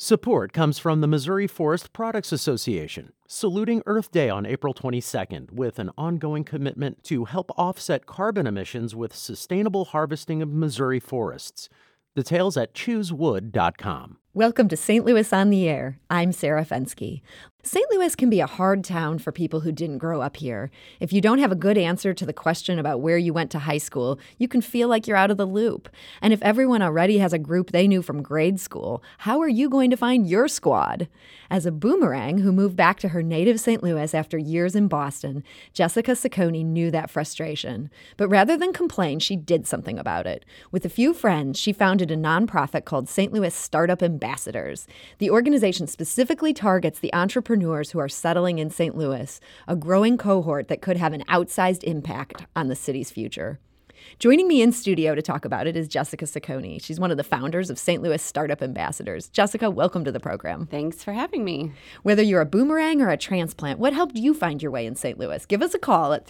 Support comes from the Missouri Forest Products Association, saluting Earth Day on April 22nd with an ongoing commitment to help offset carbon emissions with sustainable harvesting of Missouri forests. Details at choosewood.com. Welcome to St. Louis on the Air. I'm Sarah Fensky. St. Louis can be a hard town for people who didn't grow up here. If you don't have a good answer to the question about where you went to high school, you can feel like you're out of the loop. And if everyone already has a group they knew from grade school, how are you going to find your squad? As a boomerang who moved back to her native St. Louis after years in Boston, Jessica Ciccone knew that frustration. But rather than complain, she did something about it. With a few friends, she founded a nonprofit called St. Louis Startup Ambassadors. The organization specifically targets the entrepreneurs who are settling in St. Louis, a growing cohort that could have an outsized impact on the city's future. Joining me in studio to talk about it is Jessica Ciccone. She's one of the founders of St. Louis Startup Ambassadors. Jessica, welcome to the program. Thanks for having me. Whether you're a boomerang or a transplant, what helped you find your way in St. Louis? Give us a call at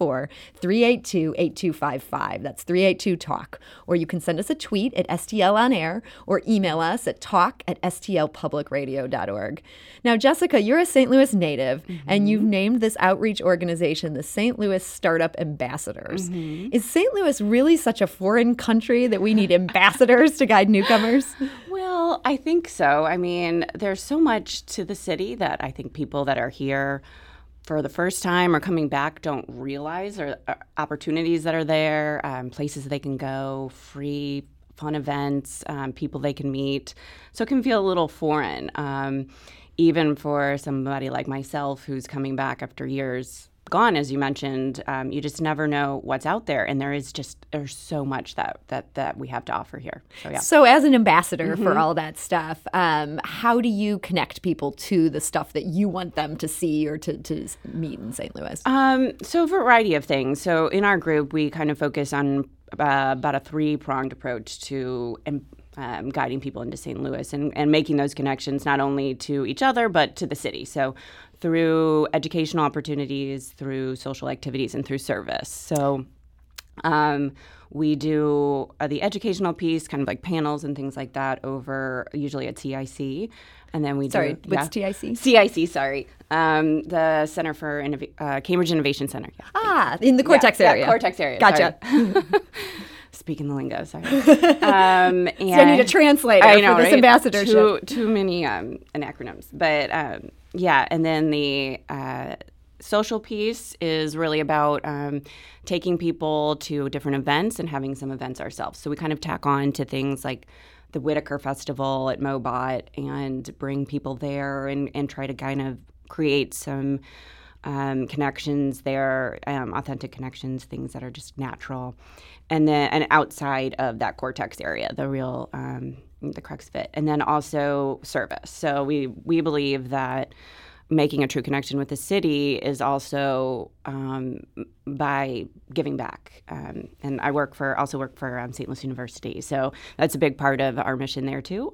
314-382-8255. That's 382-TALK. Or you can send us a tweet at STL On Air or email us at talk@stlpublicradio.org. Now, Jessica, you're a St. Louis native, and you've named this outreach organization the St. Louis Startup Ambassadors. Is St. Louis really such a foreign country that we need ambassadors to guide newcomers? Well, I think so. I mean, there's so much to the city that I think people that are here for the first time or coming back don't realize, or opportunities that are there, places they can go, free, fun events, people they can meet. So it can feel a little foreign, even for somebody like myself who's coming back after years gone, as you mentioned. You just never know what's out there, and there's so much that we have to offer here. So yeah. So as an ambassador for all that stuff, how do you connect people to the stuff that you want them to see or to meet in St. Louis? So a variety of things. So in our group, we kind of focus on about a three-pronged approach to guiding people into St. Louis and making those connections not only to each other but to the city. So through educational opportunities, through social activities, and through service. So we do the educational piece, kind of like panels and things like that, over usually at CIC. And then we Sorry, what's TIC? CIC, sorry. The Center for Cambridge Innovation Center. Yeah. In the Cortex area. Yeah, Cortex area. Gotcha. Speaking the lingo, sorry. And so I need a translator for this right? ambassadorship. Too many acronyms. But and then the social piece is really about taking people to different events and having some events ourselves. So we kind of tack on to things like the Whitaker Festival at Mobot and bring people there and try to kind of create some connections there, authentic connections, things that are just natural. And outside of that Cortex area, the real, the crux of it. And then also service. So we believe that making a true connection with the city is also by giving back. And I also work for St. Louis University. So that's a big part of our mission there too.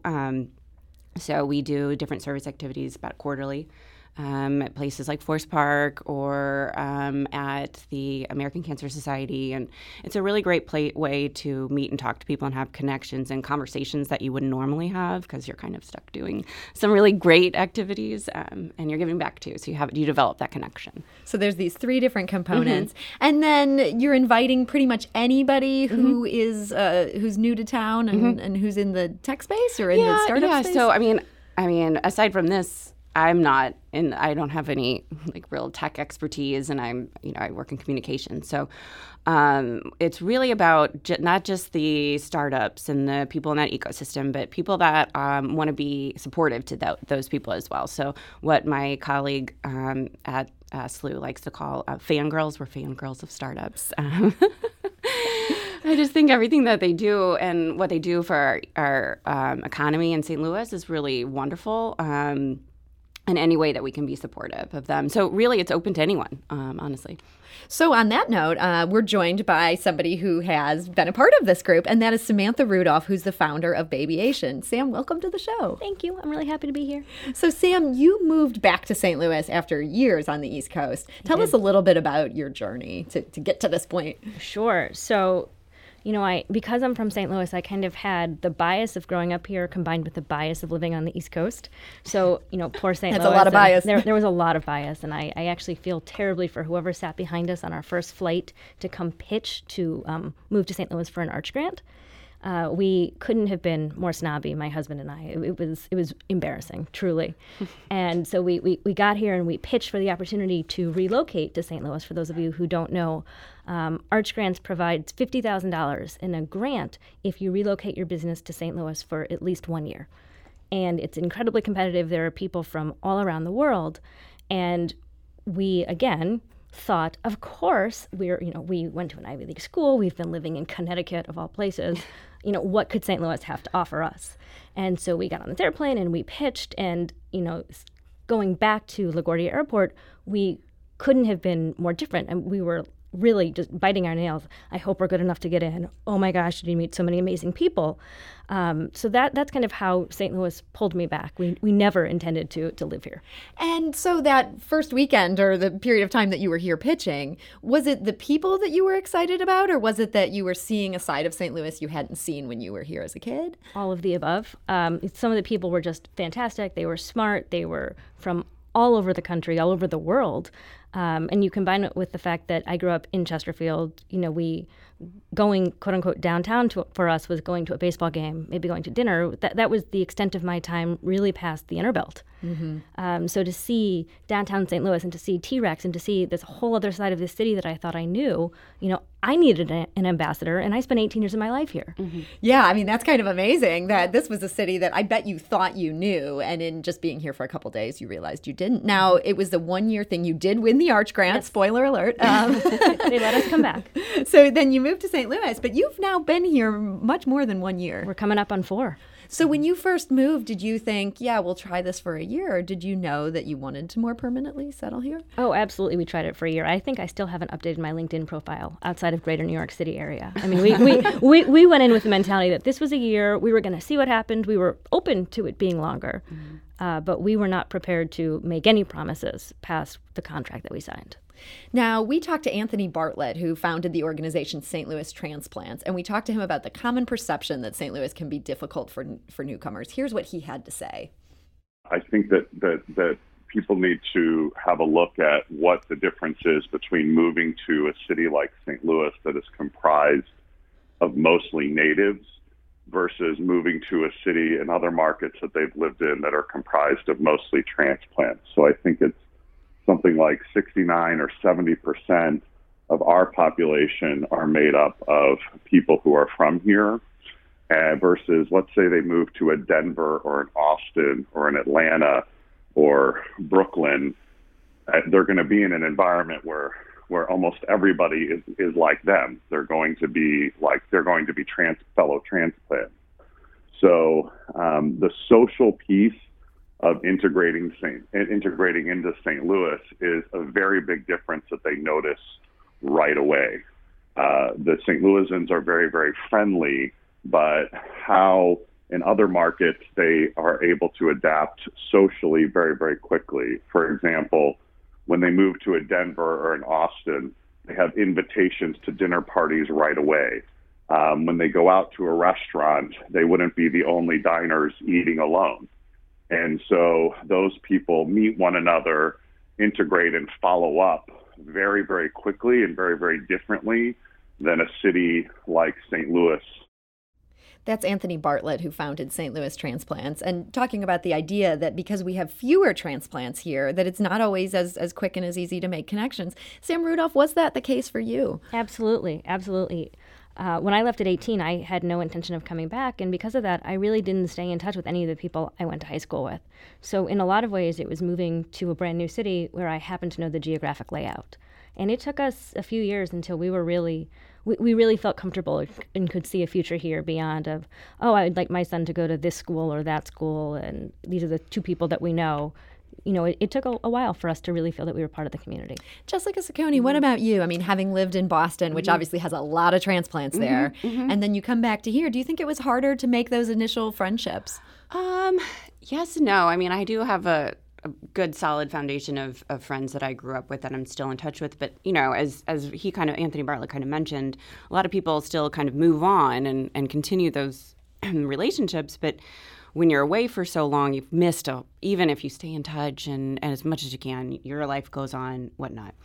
So we do different service activities about quarterly. At places like Forest Park or at the American Cancer Society. And it's a really great way to meet and talk to people and have connections and conversations that you wouldn't normally have because you're kind of stuck doing some really great activities and you're giving back too. So you develop that connection. So there's these three different components. And then you're inviting pretty much anybody who is who's new to town and who's in the tech space or in the startup space? So I mean, aside from this, I don't have any like real tech expertise, and I work in communication. So it's really about not just the startups and the people in that ecosystem, but people that want to be supportive to those people as well. So what my colleague at SLU likes to call fangirls, we're fangirls of startups. I just think everything that they do and what they do for our economy in St. Louis is really wonderful. In any way that we can be supportive of them. So really, it's open to anyone, honestly. So on that note, we're joined by somebody who has been a part of this group, and that is Samantha Rudolph, who's the founder of Babyation. Sam, welcome to the show. Thank you. I'm really happy to be here. So Sam, you moved back to St. Louis after years on the East Coast. Tell us a little bit about your journey to get to this point. Sure. So because I'm from St. Louis, I kind of had the bias of growing up here combined with the bias of living on the East Coast. So, poor St. Louis. That's a lot of bias. There was a lot of bias, and I actually feel terribly for whoever sat behind us on our first flight to come pitch to move to St. Louis for an Arch grant. We couldn't have been more snobby, my husband and I. It was embarrassing, truly. And so we got here and we pitched for the opportunity to relocate to St. Louis. For those of you who don't know, Arch Grants provides $50,000 in a grant if you relocate your business to St. Louis for at least 1 year. And it's incredibly competitive. There are people from all around the world. And we, again, thought, of course, we went to an Ivy League school. We've been living in Connecticut, of all places. What could St. Louis have to offer us? And so we got on this airplane and we pitched. And, going back to LaGuardia Airport, we couldn't have been more different. And we were really just biting our nails. I hope we're good enough to get in. Oh my gosh, did you meet so many amazing people? So that's kind of how St. Louis pulled me back. We never intended to live here. And so that first weekend or the period of time that you were here pitching, was it the people that you were excited about, or was it that you were seeing a side of St. Louis you hadn't seen when you were here as a kid? All of the above. Some of the people were just fantastic. They were smart. They were from all over the country, all over the world. And you combine it with the fact that I grew up in Chesterfield. We going, quote unquote, downtown for us was going to a baseball game, maybe going to dinner. That was the extent of my time really past the Innerbelt. Mm-hmm. So to see downtown St. Louis and to see T-Rex and to see this whole other side of the city that I thought I knew, I needed an ambassador, and I spent 18 years of my life here. Mm-hmm. Yeah, that's kind of amazing that this was a city that I bet you thought you knew, and in just being here for a couple days, you realized you didn't. Now, it was the 1 year thing. You did win the Arch grant, yes. Spoiler alert. They let us come back. So then you moved to St. Louis, but you've now been here much more than 1 year. We're coming up on 4. So when you first moved, did you think, we'll try this for a year, or did you know that you wanted to more permanently settle here? Oh, absolutely. We tried it for a year. I think I still haven't updated my LinkedIn profile outside of greater New York City area. We went in with the mentality that this was a year. We were going to see what happened. We were open to it being longer, but we were not prepared to make any promises past the contract that we signed. Now, we talked to Anthony Bartlett, who founded the organization St. Louis Transplants, and we talked to him about the common perception that St. Louis can be difficult for newcomers. Here's what he had to say. I think that people need to have a look at what the difference is between moving to a city like St. Louis that is comprised of mostly natives versus moving to a city and other markets that they've lived in that are comprised of mostly transplants. So I think it's something like 69 or 70% of our population are made up of people who are from here, versus, let's say they move to a Denver or an Austin or an Atlanta or Brooklyn. They're going to be in an environment where almost everybody is like them. They're going to be fellow transplants. So the social piece of integrating into St. Louis is a very big difference that they notice right away. The St. Louisans are very, very friendly, but how in other markets they are able to adapt socially very, very quickly. For example, when they move to a Denver or an Austin, they have invitations to dinner parties right away. When they go out to a restaurant, they wouldn't be the only diners eating alone. And so those people meet one another, integrate, and follow up very, very quickly and very, very differently than a city like St. Louis. That's Anthony Bartlett, who founded St. Louis Transplants, and talking about the idea that because we have fewer transplants here, that it's not always as quick and as easy to make connections. Sam Rudolph, was that the case for you? Absolutely, absolutely. When I left at 18, I had no intention of coming back, and because of that, I really didn't stay in touch with any of the people I went to high school with. So in a lot of ways, it was moving to a brand new city where I happened to know the geographic layout. And it took us a few years until we were really felt comfortable and could see a future here beyond of, I'd like my son to go to this school or that school, and these are the two people that we know. It took a while for us to really feel that we were part of the community. Jessica Ciccone, what about you? Having lived in Boston, which obviously has a lot of transplants there, and then you come back to here, do you think it was harder to make those initial friendships? Yes and no. I do have a a good solid foundation of friends that I grew up with that I'm still in touch with. But, you know, as Anthony Bartlett kind of mentioned, a lot of people still kind of move on and continue those relationships. But when you're away for so long, you've missed, even if you stay in touch and as much as you can, your life goes on, whatnot.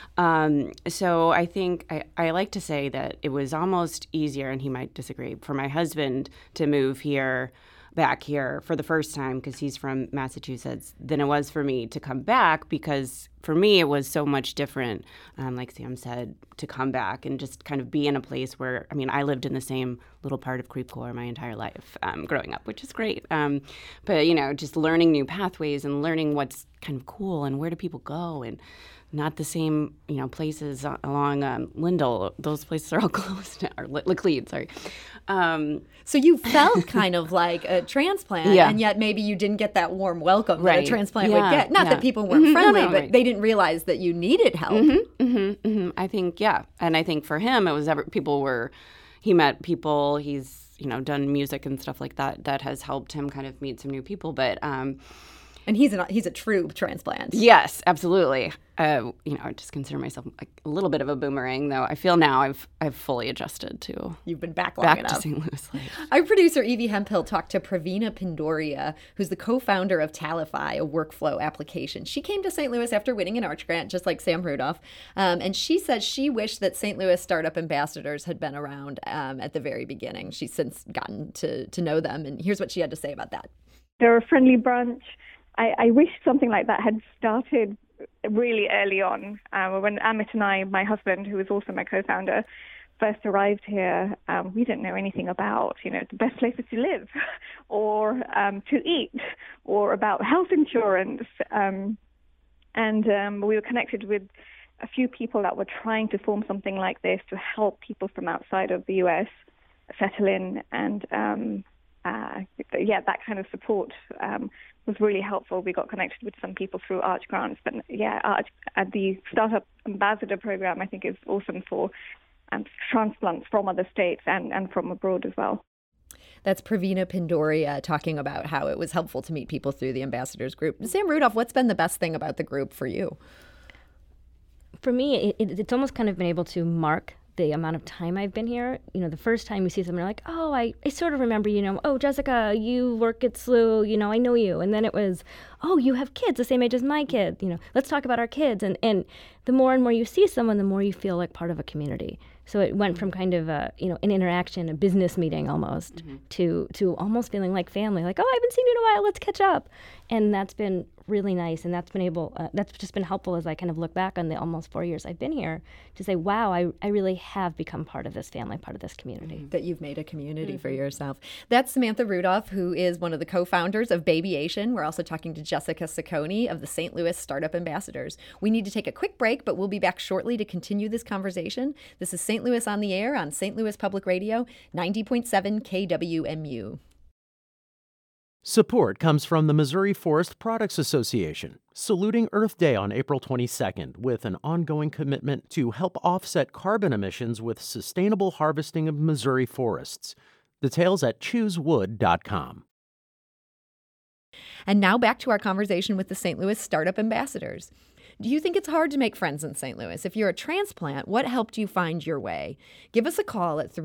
So I think I like to say that it was almost easier, and he might disagree, for my husband to move back here for the first time, because he's from Massachusetts, than it was for me to come back, because for me it was so much different, like Sam said, to come back and just kind of be in a place where, I mean, I lived in the same little part of Creve Coeur my entire life growing up, which is great. But, you know, just learning new pathways and learning what's kind of cool and where do people go, and not the same, you know, places along Lindell. Those places are all closed now, or Laclede, sorry. So you felt kind of like a transplant, and yet maybe you didn't get that warm welcome that a transplant would get. Not that people weren't friendly, but they didn't realize that you needed help. I think, and I think for him, it was he met people, he's, you know, done music and stuff like that has helped him kind of meet some new people, but... And he's a true transplant. Yes, absolutely. You know, I just consider myself like a little bit of a boomerang, though. I feel now I've fully adjusted to. You've been back long enough. To St. Louis life. Our producer Evie Hemphill talked to Pravina Pindoria, who's the co-founder of Talify, a workflow application. She came to St. Louis after winning an Arch Grant, just like Sam Rudolph, and she says she wished that St. Louis startup ambassadors had been around at the very beginning. She's since gotten to know them, and here's what she had to say about that. They're a friendly bunch. I wish something like that had started really early on. When Amit and I, my husband, who is also my co-founder, first arrived here, we didn't know anything about, you know, the best places to live or to eat or about health insurance. And we were connected with a few people that were trying to form something like this to help people from outside of the U.S. settle in. And that kind of support was really helpful. We got connected with some people through Arch Grants, but the Startup Ambassador Program, I think, is awesome for transplants from other states and from abroad as well. That's Pravina Pindoria talking about how it was helpful to meet people through the ambassadors group. Sam Rudolph, what's been the best thing about the group for you? For me, it's almost kind of been able to mark the amount of time I've been here. You know, the first time you see someone, you're like, oh, I sort of remember, you know, oh, Jessica, you work at SLU, you know, I know you. And then it was, oh, you have kids the same age as my kid, you know, let's talk about our kids. And the more and more you see someone, the more you feel like part of a community. So it went from kind of an interaction, a business meeting almost, to almost feeling like family, like, oh, I haven't seen you in a while, let's catch up. And that's been really nice, and that's just been helpful as I kind of look back on the almost 4 years I've been here to say, wow, I really have become part of this family, part of this community. That you've made a community for yourself. That's Samantha Rudolph, who is one of the co-founders of Babyation. We're also talking to Jessica Ciccone of the St. Louis Startup Ambassadors. We need to take a quick break, but we'll be back shortly to continue this conversation. This is St. Louis on the Air on St. Louis Public Radio, 90.7 KWMU. Support comes from the Missouri Forest Products Association, saluting Earth Day on April 22nd with an ongoing commitment to help offset carbon emissions with sustainable harvesting of Missouri forests. Details at choosewood.com. And now back to our conversation with the St. Louis Startup Ambassadors. Do you think it's hard to make friends in St. Louis? If you're a transplant, what helped you find your way? Give us a call at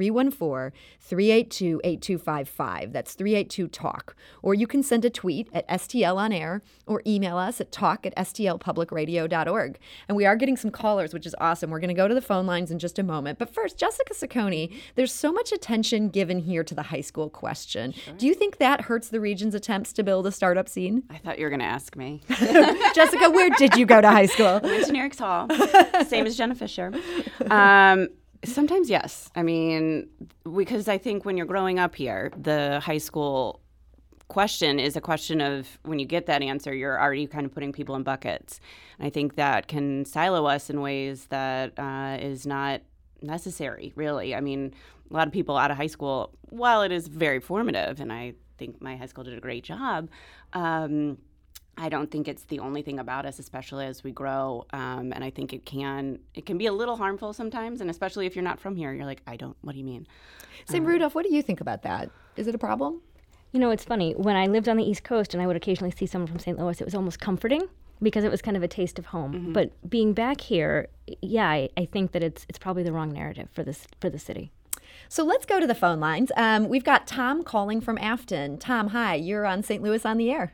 314-382-8255. That's 382-TALK. Or you can send a tweet at STL on air or email us at talk@stlpublicradio.org. And we are getting some callers, which is awesome. We're going to go to the phone lines in just a moment. But first, Jessica Ciccone, there's so much attention given here to the high school question. Sure. Do you think that hurts the region's attempts to build a startup scene? I thought you were going to ask me. Jessica, where did you go to high school? I went to New York Hall, same as Jenna Fisher. Sometimes, yes. I mean, because I think when you're growing up here, the high school question is a question of when you get that answer, you're already kind of putting people in buckets. And I think that can silo us in ways that is not necessary, really. I mean, a lot of people out of high school, while it is very formative, and I think my high school did a great job, I don't think it's the only thing about us, especially as we grow. And I think it can be a little harmful sometimes, and especially if you're not from here, you're like, what do you mean? Sam Rudolph, what do you think about that? Is it a problem? You know, it's funny. When I lived on the East Coast and I would occasionally see someone from St. Louis, it was almost comforting because it was kind of a taste of home. Mm-hmm. But being back here, yeah, I think that it's probably the wrong narrative for the city. So let's go to the phone lines. We've got Tom calling from Afton. Tom, hi. You're on St. Louis on the Air.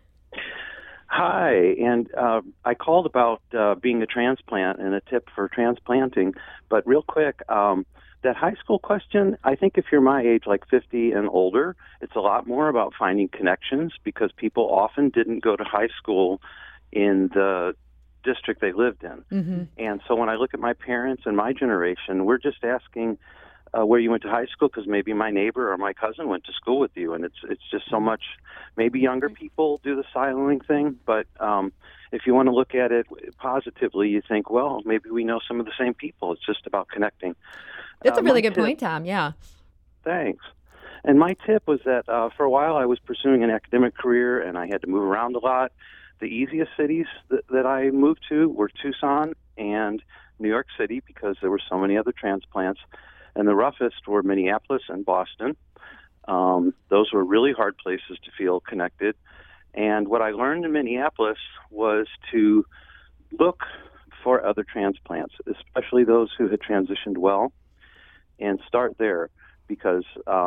Hi, and I called about being a transplant and a tip for transplanting. But real quick, that high school question, I think if you're my age, like 50 and older, it's a lot more about finding connections because people often didn't go to high school in the district they lived in. Mm-hmm. And so when I look at my parents and my generation, we're just asking where you went to high school because maybe my neighbor or my cousin went to school with you, and it's just so much. Maybe younger people do the siloing thing, but if you want to look at it positively, you think, well, maybe we know some of the same people. It's just about connecting. That's a really good point, Tom. Yeah. Thanks. And my tip was that for a while I was pursuing an academic career, and I had to move around a lot. The easiest cities that I moved to were Tucson and New York City because there were so many other transplants. And the roughest were Minneapolis and Boston. Those were really hard places to feel connected. And what I learned in Minneapolis was to look for other transplants, especially those who had transitioned well, and start there because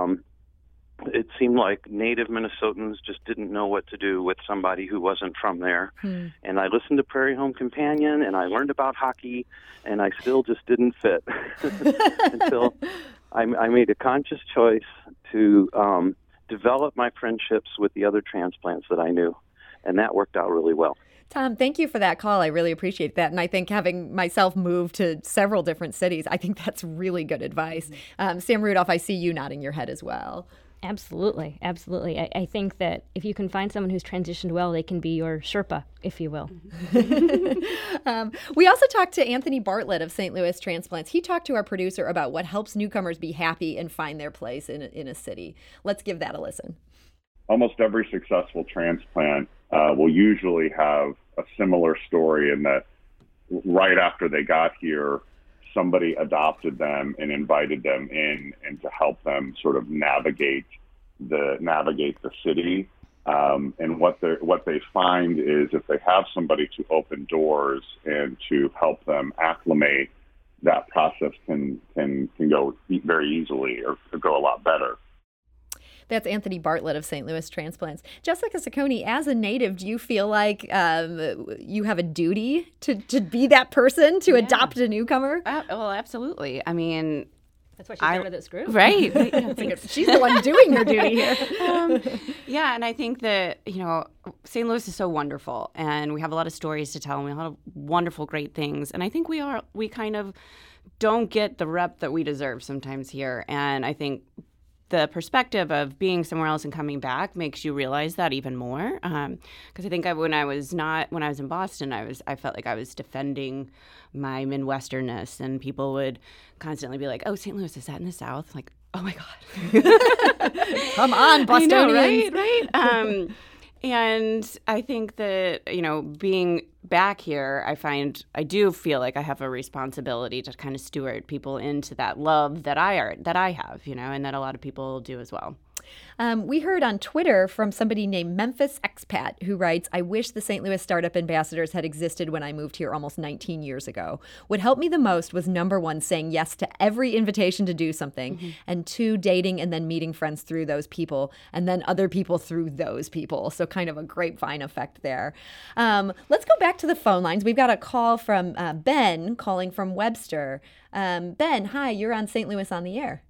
it seemed like native Minnesotans just didn't know what to do with somebody who wasn't from there. And I listened to Prairie Home Companion, and I learned about hockey, and I still just didn't fit until I made a conscious choice to develop my friendships with the other transplants that I knew, and that worked out really well. Tom, thank you for that call. I really appreciate that. And I think having myself move to several different cities, I think that's really good advice. Sam Rudolph, I see you nodding your head as well. Absolutely. Absolutely. I think that if you can find someone who's transitioned well, they can be your Sherpa, if you will. We also talked to Anthony Bartlett of St. Louis Transplants. He talked to our producer about what helps newcomers be happy and find their place in a city. Let's give that a listen. Almost every successful transplant will usually have a similar story in that right after they got here, somebody adopted them and invited them in and to help them sort of navigate the city. And what they find is if they have somebody to open doors and to help them acclimate, that process can go very easily or go a lot better. That's Anthony Bartlett of St. Louis Transplants. Jessica Ciccone, as a native, do you feel like you have a duty to be that person to adopt a newcomer? Well, absolutely. I mean, that's why she started this group. Right. She's the one doing her duty here. Yeah, and I think that, St. Louis is so wonderful, and we have a lot of stories to tell, and we have a lot of wonderful, great things. And I think we kind of don't get the rep that we deserve sometimes here. And I think the perspective of being somewhere else and coming back makes you realize that even more. Because I think when I was in Boston, I felt like I was defending my Midwesternness, and people would constantly be like, "Oh, St. Louis, is that in the South?" Like, oh my God, come on, Bostonians, right? And I think that, being back here, I do feel like I have a responsibility to kind of steward people into that love that I have, and that a lot of people do as well. We heard on Twitter from somebody named Memphis Expat who writes, I wish the St. Louis Startup Ambassadors had existed when I moved here almost 19 years ago. What helped me the most was, number one, saying yes to every invitation to do something, and two, dating and then meeting friends through those people, and then other people through those people. So kind of a grapevine effect there. Let's go back to the phone lines. We've got a call from Ben calling from Webster. Ben, hi, you're on St. Louis on the Air.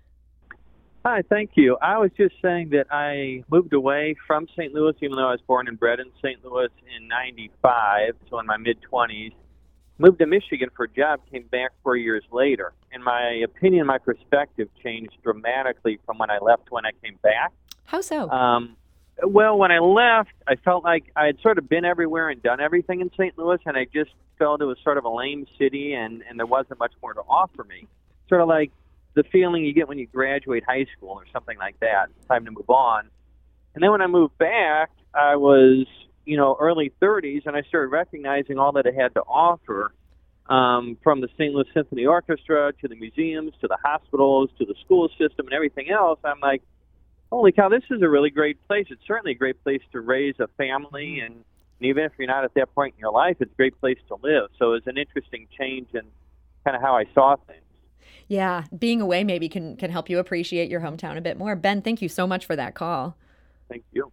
Hi, thank you. I was just saying that I moved away from St. Louis, even though I was born and bred in St. Louis in 95, so in my mid-20s. Moved to Michigan for a job, came back 4 years later. And my opinion, my perspective changed dramatically from when I left to when I came back. How so? Well, when I left, I felt like I had sort of been everywhere and done everything in St. Louis, and I just felt it was sort of a lame city, and there wasn't much more to offer me. Sort of like the feeling you get when you graduate high school or something like that. It's time to move on. And then when I moved back, I was, early 30s, and I started recognizing all that it had to offer, from the St. Louis Symphony Orchestra to the museums to the hospitals to the school system and everything else. I'm like, holy cow, this is a really great place. It's certainly a great place to raise a family, and even if you're not at that point in your life, it's a great place to live. So it's an interesting change in kind of how I saw things. Yeah, being away maybe can help you appreciate your hometown a bit more. Ben, thank you so much for that call. Thank you.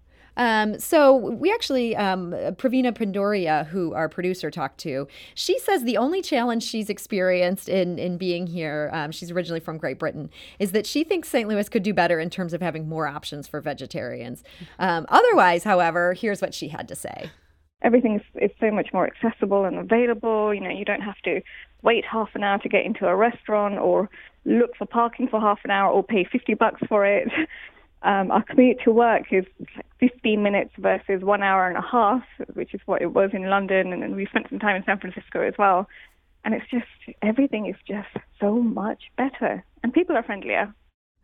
So we actually, Pravina Pandoria, who our producer talked to, she says the only challenge she's experienced in being here, she's originally from Great Britain, is that she thinks St. Louis could do better in terms of having more options for vegetarians. Otherwise, however, here's what she had to say. Everything is so much more accessible and available. You don't have to wait half an hour to get into a restaurant or look for parking for half an hour or pay $50 for it. Our commute to work is like 15 minutes versus 1 hour and a half, which is what it was in London. And then we spent some time in San Francisco as well. And it's just, everything is just so much better. And people are friendlier.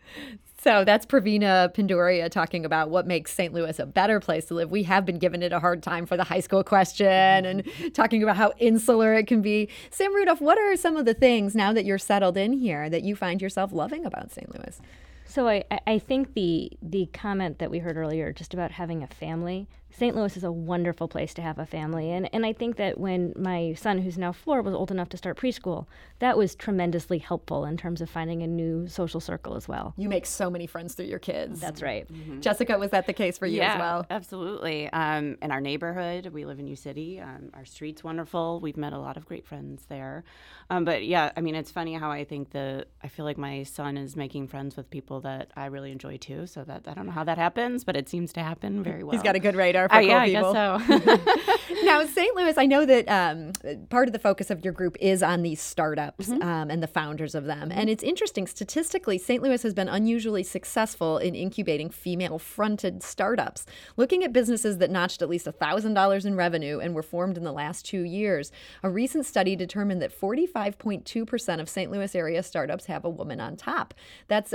So that's Pravina Pandoria talking about what makes St. Louis a better place to live. We have been giving it a hard time for the high school question and talking about how insular it can be. Sam Rudolph, what are some of the things now that you're settled in here that you find yourself loving about St. Louis? So I think the comment that we heard earlier just about having a family, St. Louis is a wonderful place to have a family. And I think that when my son, who's now 4, was old enough to start preschool, that was tremendously helpful in terms of finding a new social circle as well. You make so many friends through your kids. That's right. Mm-hmm. Jessica, was that the case for you as well? Yeah, absolutely. In our neighborhood, we live in U City. Our street's wonderful. We've met a lot of great friends there. But yeah, I mean, it's funny how I feel like my son is making friends with people that I really enjoy too. So that I don't know how that happens, but it seems to happen very well. He's got a good radar for cool people. I guess so. Now, St. Louis, I know that part of the focus of your group is on these startups and the founders of them. And it's interesting, statistically, St. Louis has been unusually successful in incubating female-fronted startups. Looking at businesses that notched at least $1,000 in revenue and were formed in the last 2 years, a recent study determined that 45.2% of St. Louis area startups have a woman on top. That's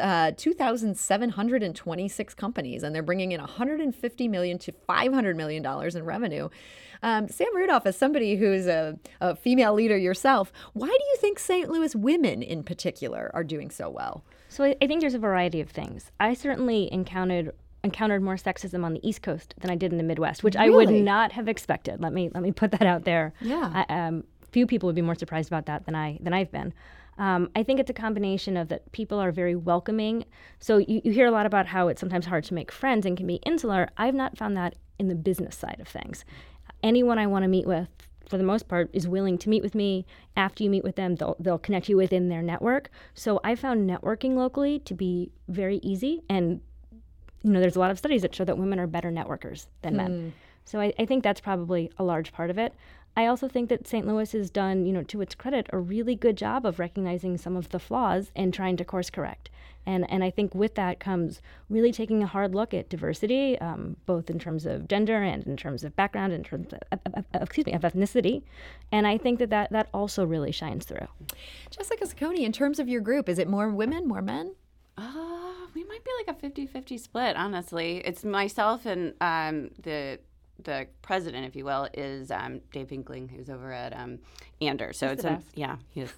2,726 companies, and they're bringing in $150 million to $500 million in revenue. Sam Rudolph, as somebody who's a female leader yourself, why do you think St. Louis women in particular are doing so well? So I think there's a variety of things. I certainly encountered more sexism on the East Coast than I did in the Midwest, which I would not have expected. Let me put that out there. Yeah. Few people would be more surprised about that than I've been. I think it's a combination of that people are very welcoming. So you hear a lot about how it's sometimes hard to make friends and can be insular. I've not found that in the business side of things. Anyone I want to meet with, for the most part, is willing to meet with me. After you meet with them, they'll connect you within their network. So I found networking locally to be very easy. And there's a lot of studies that show that women are better networkers than men. So I think that's probably a large part of it. I also think that St. Louis has done, to its credit, a really good job of recognizing some of the flaws and trying to course correct. And I think with that comes really taking a hard look at diversity, both in terms of gender and in terms of background, in terms of ethnicity. And I think that also really shines through. Jessica Saccone, in terms of your group, is it more women, more men? We might be like a 50-50 split, honestly. It's myself and the president, if you will, is Dave Hinkling, who's over at Anders. So he is.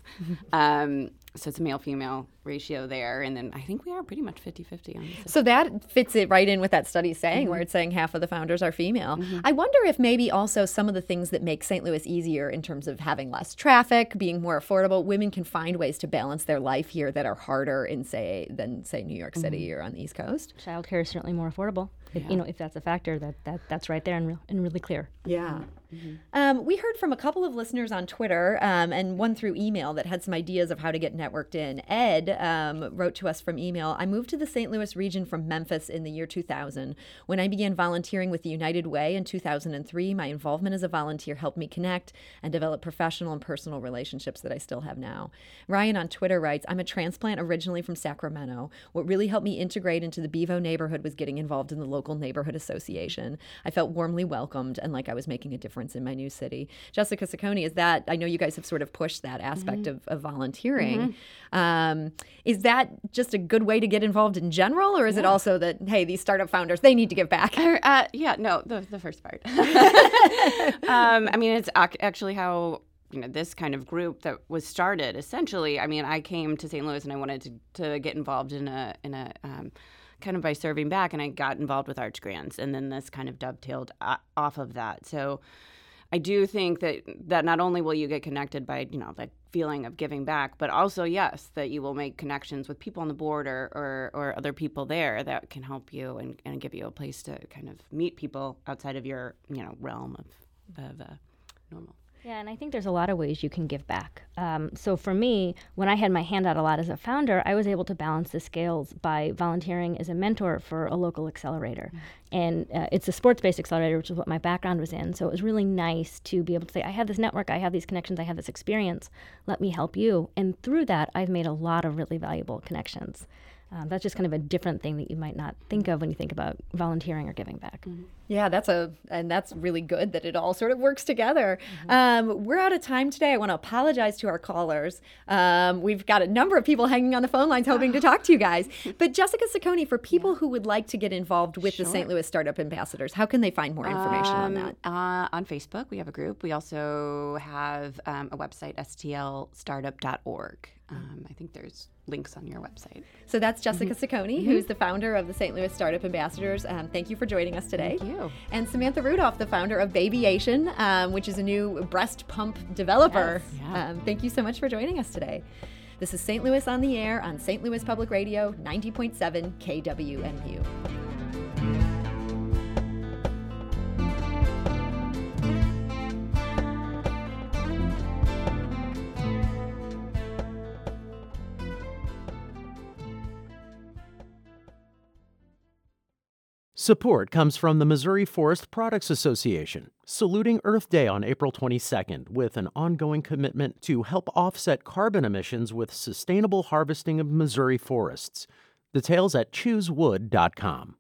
So it's a male-female ratio there, and then I think we are pretty much 50-50. Honestly. So that fits it right in with that study saying, where it's saying half of the founders are female. I wonder if maybe also some of the things that make St. Louis easier in terms of having less traffic, being more affordable, women can find ways to balance their life here that are harder than say New York City or on the East Coast. Childcare is certainly more affordable. If that's a factor, that's right there and really clear. Yeah. We heard from a couple of listeners on Twitter and one through email that had some ideas of how to get networked in. Ed wrote to us from email, I moved to the St. Louis region from Memphis in the year 2000. When I began volunteering with the United Way in 2003, my involvement as a volunteer helped me connect and develop professional and personal relationships that I still have now. Ryan on Twitter writes, I'm a transplant originally from Sacramento. What really helped me integrate into the Bevo neighborhood was getting involved in the local neighborhood association. I felt warmly welcomed and like I was making a difference in my new city. Jessica Saccone, is that, I know you guys have sort of pushed that aspect of volunteering. Is that just a good way to get involved in general, or is it also that, hey, these startup founders, they need to give back? The first part. I mean, it's actually how this kind of group that was started. Essentially, I mean, I came to St. Louis and I wanted to get involved in a kind of by serving back, and I got involved with Arch Grants, and then this kind of dovetailed off of that. So I do think that not only will you get connected by, the feeling of giving back, but also, yes, that you will make connections with people on the board or other people there that can help you and give you a place to kind of meet people outside of your, realm of normal. Yeah, and I think there's a lot of ways you can give back. So for me, when I had my hand out a lot as a founder, I was able to balance the scales by volunteering as a mentor for a local accelerator. And it's a sports-based accelerator, which is what my background was in. So it was really nice to be able to say, I have this network, I have these connections, I have this experience. Let me help you. And through that, I've made a lot of really valuable connections. That's just kind of a different thing that you might not think of when you think about volunteering or giving back. Yeah, that's really good that it all sort of works together. We're out of time today. I want to apologize to our callers. We've got a number of people hanging on the phone lines hoping to talk to you guys. But Jessica Ciccone, for people who would like to get involved with the St. Louis Startup Ambassadors, how can they find more information on that? On Facebook, we have a group. We also have a website, stlstartup.org. I think there's links on your website. So that's Jessica Ciccone, who's the founder of the St. Louis Startup Ambassadors. Thank you for joining us today. Thank you. And Samantha Rudolph, the founder of Babyation, which is a new breast pump developer. Yes, yeah. Thank you so much for joining us today. This is St. Louis on the Air on St. Louis Public Radio, 90.7 KWMU. Support comes from the Missouri Forest Products Association, saluting Earth Day on April 22nd with an ongoing commitment to help offset carbon emissions with sustainable harvesting of Missouri forests. Details at choosewood.com.